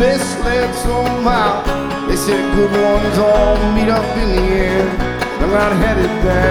misled somehow. They said good ones all meet up in the end. I'm not headed there.